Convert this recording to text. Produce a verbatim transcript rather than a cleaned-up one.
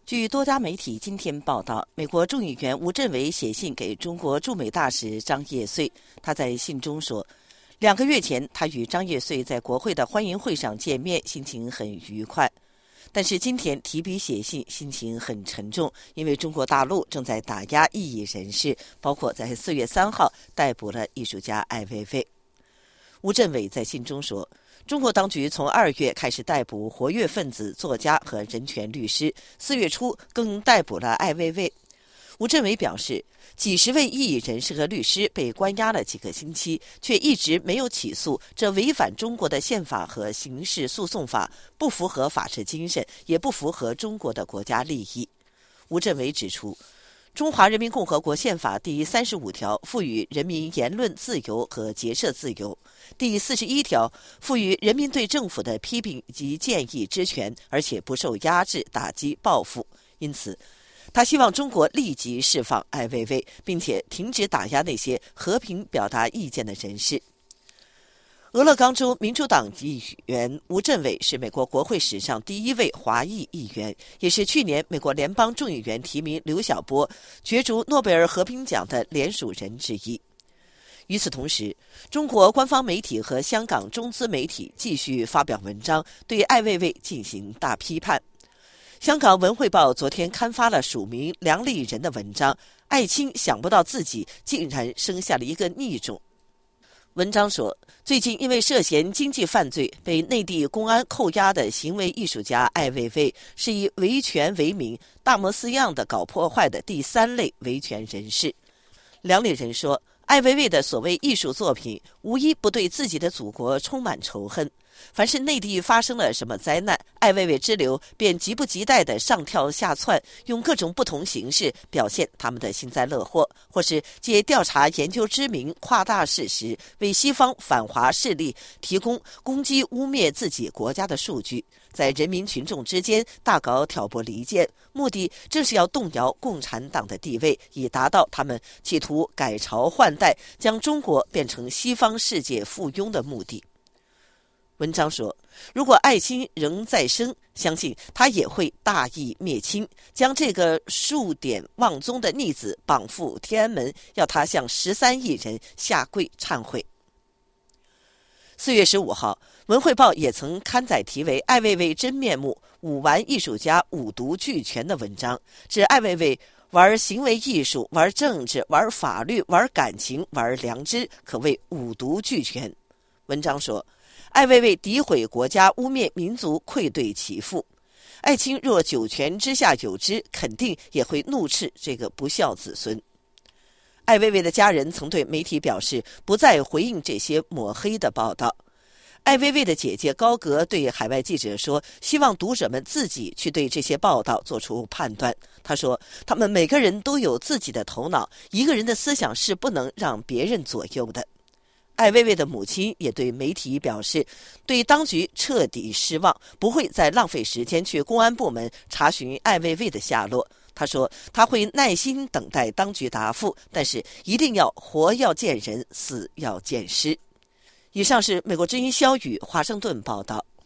据多家媒体今天报道，美国众议员吴镇伟写信给中国驻美大使张业遂。他在信中说，两个月前他与张业遂在国会的欢迎会上见面，心情很愉快。但是今天提笔写信，心情很沉重，因为中国大陆正在打压异议人士，包括在四月三号逮捕了艺术家艾未未。吴镇伟在信中说，中国当局从二月开始逮捕活跃分子、作家和人权律师，四月初更逮捕了艾未未。吴镇伟表示，几十位异议人士和律师被关押了几个星期，却一直没有起诉，这违反中国的宪法和刑事诉讼法，不符合法治精神，也不符合中国的国家利益。吴镇伟指出，中华人民共和国宪法第三十五条赋予人民言论自由和结社自由，第四十一条赋予人民对政府的批评及建议之权，而且不受压制、打击、报复。因此，他希望中国立即释放艾未未，并且停止打压那些和平表达意见的人士。俄勒冈州民主党议员吴镇伟是美国国会史上第一位华裔议员，也是去年美国联邦众议员提名刘晓波角逐诺贝尔和平奖的联署人之一。与此同时，中国官方媒体和香港中资媒体继续发表文章，对艾未未进行大批判。香港文汇报昨天刊发了署名梁立仁的文章，艾青想不到自己竟然生下了一个逆种。文章说，最近因为涉嫌经济犯罪被内地公安扣押的行为艺术家艾未未，是以维权为名大模斯样的搞破坏的第三类维权人士。梁立仁说，艾未未的所谓艺术作品无一不对自己的祖国充满仇恨，凡是内地发生了什么灾难，艾未未之流便急不及待地上跳下窜，用各种不同形式表现他们的幸灾乐祸，或是借调查研究之名夸大事实，为西方反华势力提供攻击污蔑自己国家的数据，在人民群众之间大搞挑拨离间，目的正是要动摇共产党的地位，以达到他们企图改朝换代，将中国变成西方世界附庸的目的。文章说，如果艾青仍在生，相信他也会大义灭亲，将这个数典忘宗的逆子绑赴天安门，要他向十三亿人下跪忏悔。四月十五号，文汇报也曾刊载题为《艾未未真面目：五玩艺术家五毒俱全》的文章，指艾未未玩行为艺术、玩政治、玩法律、玩感情、玩良知，可谓五毒俱全。文章说，艾未未诋毁国家、污蔑民族，愧对其父。艾青若九泉之下有知，肯定也会怒斥这个不孝子孙。艾未未的家人曾对媒体表示，不再回应这些抹黑的报道。艾未未的姐姐高格对海外记者说，希望读者们自己去对这些报道做出判断。他说，他们每个人都有自己的头脑，一个人的思想是不能让别人左右的。艾未未的母亲也对媒体表示，对当局彻底失望，不会再浪费时间去公安部门查询艾未未的下落。他说，他会耐心等待当局答复，但是一定要活要见人，死要见尸。以上是美国之音肖语华盛顿报道。